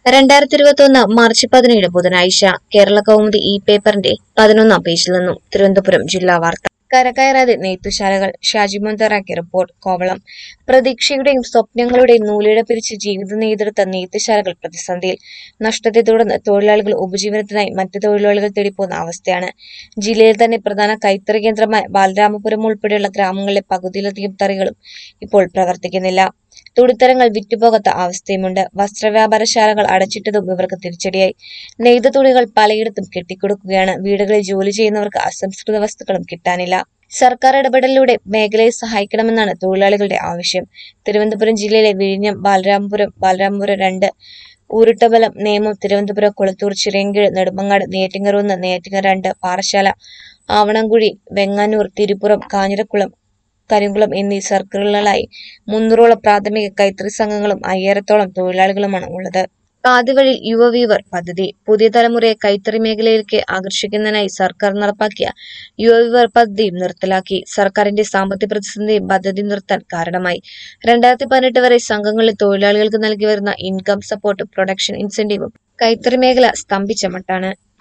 2021 March 17 ബുധനാഴ്ച കേരള കൗമുദി ഈ പേപ്പറിന്റെ 11-ാം പേജിൽ നിന്നും തിരുവനന്തപുരം ജില്ലാ വാർത്ത. കരകയറാതെ നെയ്ത്തുശാലകൾ. ഷാജിമോൻ തയ്യാറാക്കിയ റിപ്പോർട്ട്. കോവളം. പ്രതീക്ഷയുടെയും സ്വപ്നങ്ങളുടെയും നൂലിഴ പിരിച്ച് ജീവിതം നെയ്തെടുത്ത നെയ്ത്തുശാലകൾ പ്രതിസന്ധിയിൽ. നഷ്ടത്തെ തുടർന്ന് തൊഴിലാളികൾ ഉപജീവനത്തിനായി മറ്റ് തൊഴിലാളികൾ തേടിപ്പോകുന്ന അവസ്ഥയാണ്. ജില്ലയിൽ തന്നെ പ്രധാന കൈത്തറി കേന്ദ്രമായ ബാലരാമപുരം ഉൾപ്പെടെയുള്ള ഗ്രാമങ്ങളിലെ പകുതിയിലധികം തറികളും ഇപ്പോൾ പ്രവർത്തിക്കുന്നില്ല. തുണിത്തരങ്ങൾ വിറ്റുപോകാത്ത അവസ്ഥയുമുണ്ട്. വസ്ത്രവ്യാപാരശാലകൾ അടച്ചിട്ടതും ഇവർക്ക് തിരിച്ചടിയായി. നെയ്ത തുണികൾ പലയിടത്തും കെട്ടിക്കൊടുക്കുകയാണ്. വീടുകളിൽ ജോലി ചെയ്യുന്നവർക്ക് അസംസ്കൃത വസ്തുക്കളും കിട്ടാനില്ല. സർക്കാർ ഇടപെടലിലൂടെ മേഖലയെ സഹായിക്കണമെന്നാണ് തൊഴിലാളികളുടെ ആവശ്യം. തിരുവനന്തപുരം ജില്ലയിലെ വിഴിഞ്ഞം, ബാലരാമപുരം 2, ഊരുട്ടമ്പലം, നേമം, തിരുവനന്തപുരം, കൊളത്തൂർ, ചിറയൻകീഴ്, നെടുമങ്ങാട്, നെയ്യാറ്റിൻകര 1, നെയ്യാറ്റിൻകര 2, പാറശാല, ആവണംകുഴി, വെങ്ങാനൂർ, തിരുപ്പുറം, കാഞ്ഞിരക്കുളം, കരിങ്കുളം എന്നീ സർക്കിളുകളിലായി 300ഓളം പ്രാഥമിക കൈത്തറി സംഘങ്ങളും 5000-ഓളം തൊഴിലാളികളുമാണ് ഉള്ളത്. ആദ്യവഴി യുവവീവർ പദ്ധതി. പുതിയ തലമുറയെ കൈത്തറി മേഖലയിലേക്ക് ആകർഷിക്കുന്നതിനായി സർക്കാർ നടപ്പാക്കിയ യുവവീവർ പദ്ധതിയും നിർത്തലാക്കി. സർക്കാരിന്റെ സാമ്പത്തിക പ്രതിസന്ധിയും പദ്ധതി നിർത്താൻ കാരണമായി. 2018 വരെ സംഘങ്ങളിലെ തൊഴിലാളികൾക്ക് നൽകി വരുന്ന ഇൻകം സപ്പോർട്ട്, പ്രൊഡക്ഷൻ ഇൻസെന്റീവും കൈത്തറി മേഖല സ്തംഭിച്ച മട്ടാണ്.